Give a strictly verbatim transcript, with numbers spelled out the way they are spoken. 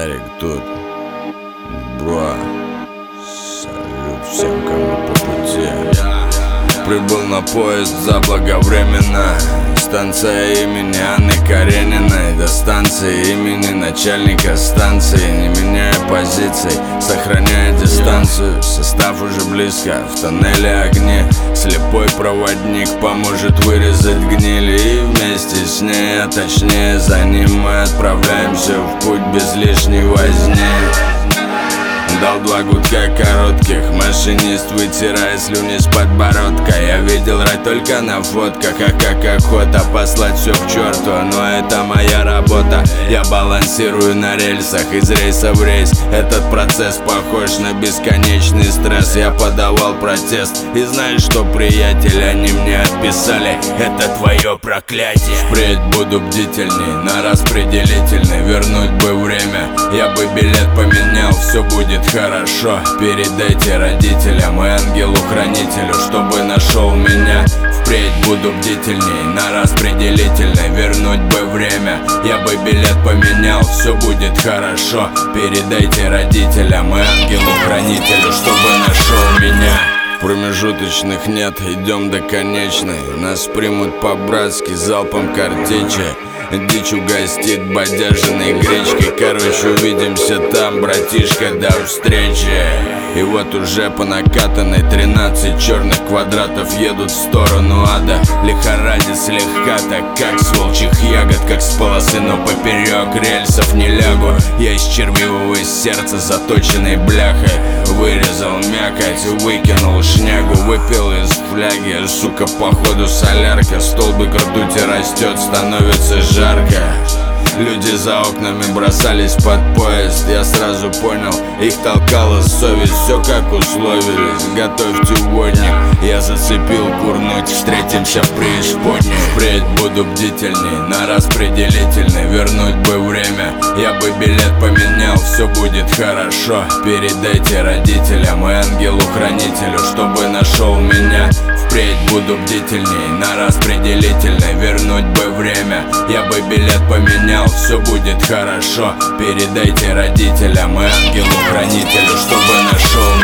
Ярик тут. Бро, салют всем, кому по пути. Прибыл на поезд заблаговременно. Станция имени Анны Карениной до станции имени начальника станции. Не меняя позиций, сохраняя дистанцию. Состав уже близко, в тоннеле огни. Слепой проводник поможет вырезать гнили. И вместе с ней, а точнее за ним, мы отправляемся в путь без лишней возни. Дал два гудка коротких, машинист вытирая слюни с подбородка. Я видел рай только на фотках, а как охота послать все к черту. Но это моя работа, я балансирую на рельсах из рейса в рейс. Этот процесс похож на бесконечный стресс. Я подавал протест, и знаешь что, приятель, они мне отписали: это твое проклятие. Впредь буду бдительней, на распределительный. Вернуть бы время, я бы билет поменял, все будет хорошо. Передайте родителям и ангелу-хранителю, чтобы нашел меня. Впредь буду бдительней, на распределительной. Вернуть бы время, я бы билет поменял, все будет хорошо. Передайте родителям и ангелу-хранителю, чтобы нашел меня. Промежуточных нет, идем до конечной. Нас примут по-братски залпом картечи. Дичь угостит бодяжиной гречкой. Короче, увидимся там, братишка, до встречи. И вот уже по накатанной тринадцать черных квадратов едут в сторону ада. Лихорадит слегка, так как с волчьих ягод, как с полосы, но поперек рельсов не лягу. Я из червивого сердца, заточенной бляхой, вырезал мякоть, выкинул шнягу. Выпил из фляги, сука, походу солярка. Столбик ртути растет, становится жарко. Люди за окнами бросались под поезд. Я сразу понял, их толкала совесть. Все как условились, готовьте водник. Я зацепил курнуть, встретимся в преисподней. Впредь буду бдительней, на распределительный. Вернуть бы время, я бы билет поменял, все будет хорошо. Передайте родителям и ангелу-хранителю, чтобы нашел меня. Впредь буду бдительней, на распределительной. Вернуть бы время, я бы билет поменял, все будет хорошо. Передайте родителям и ангелу-хранителю, чтобы нашел